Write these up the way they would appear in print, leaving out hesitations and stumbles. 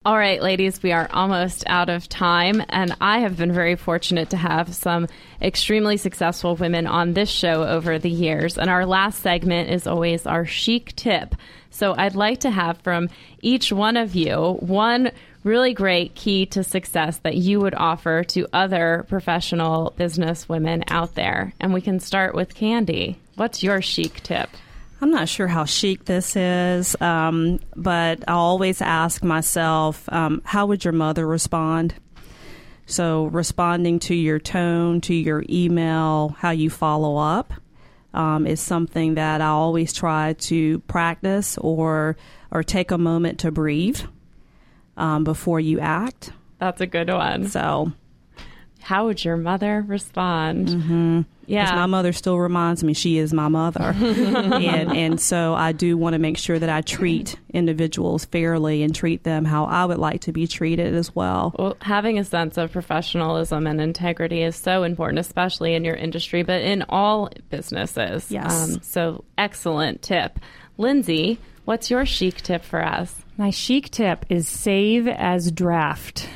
All right, ladies, we are almost out of time, and I have been very fortunate to have some extremely successful women on this show over the years. And our last segment is always our chic tip. So I'd like to have from each one of you one really great key to success that you would offer to other professional business women out there. And we can start with Candy. What's your chic tip? I'm not sure how chic this is, but I always ask myself, how would your mother respond? So responding to your tone, to your email, how you follow up is something that I always try to practice or take a moment to breathe before you act. That's a good one. So how would your mother respond? Mm-hmm. Yeah, 'cause my mother still reminds me she is my mother. and so I do want to make sure that I treat individuals fairly and treat them how I would like to be treated as well. Well, having a sense of professionalism and integrity is so important, especially in your industry, but in all businesses. Yes. So excellent tip. Lindsay, what's your chic tip for us? My chic tip is save as draft.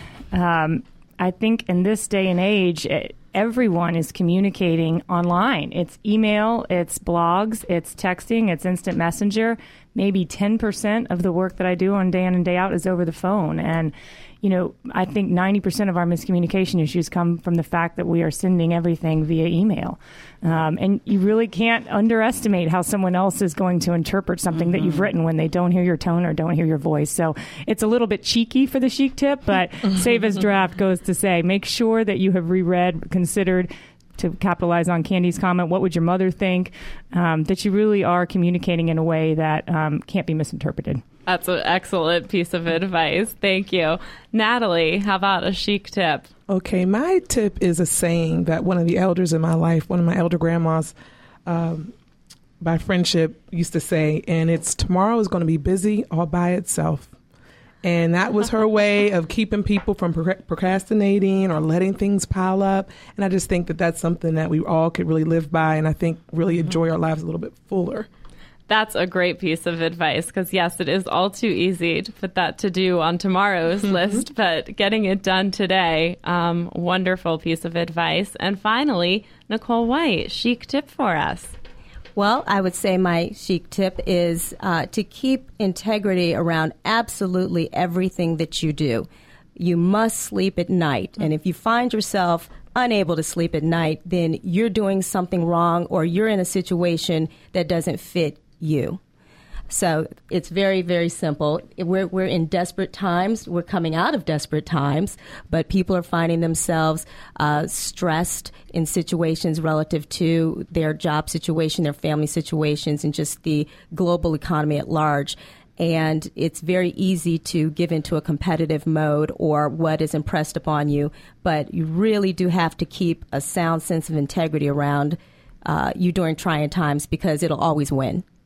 I think in this day and age, everyone is communicating online. It's email, it's blogs, it's texting, it's instant messenger. Maybe 10% of the work that I do on day in and day out is over the phone. And, you know, I think 90% of our miscommunication issues come from the fact that we are sending everything via email. And you really can't underestimate how someone else is going to interpret something that you've written when they don't hear your tone or don't hear your voice. So it's a little bit cheeky for the chic tip, but save as draft goes to say, make sure that you have reread, considered, to capitalize on Candy's comment, what would your mother think, that you really are communicating in a way that can't be misinterpreted. That's an excellent piece of advice. Thank you. Natalie, how about a chic tip? Okay, my tip is a saying that one of the elders in my life, one of my elder grandmas, by friendship, used to say, and it's tomorrow is going to be busy all by itself. And that was her way of keeping people from procrastinating or letting things pile up. And I just think that that's something that we all could really live by and I think really enjoy our lives a little bit fuller. That's a great piece of advice because, yes, it is all too easy to put that to do on tomorrow's list, but getting it done today, wonderful piece of advice. And finally, Nicole White, chic tip for us. Well, I would say my chic tip is to keep integrity around absolutely everything that you do. You must sleep at night. And if you find yourself unable to sleep at night, then you're doing something wrong or you're in a situation that doesn't fit you. So it's very, very simple. We're in desperate times. We're coming out of desperate times, but people are finding themselves stressed in situations relative to their job situation, their family situations, and just the global economy at large. And it's very easy to give into a competitive mode or what is impressed upon you, but you really do have to keep a sound sense of integrity around you during trying times because it'll always win.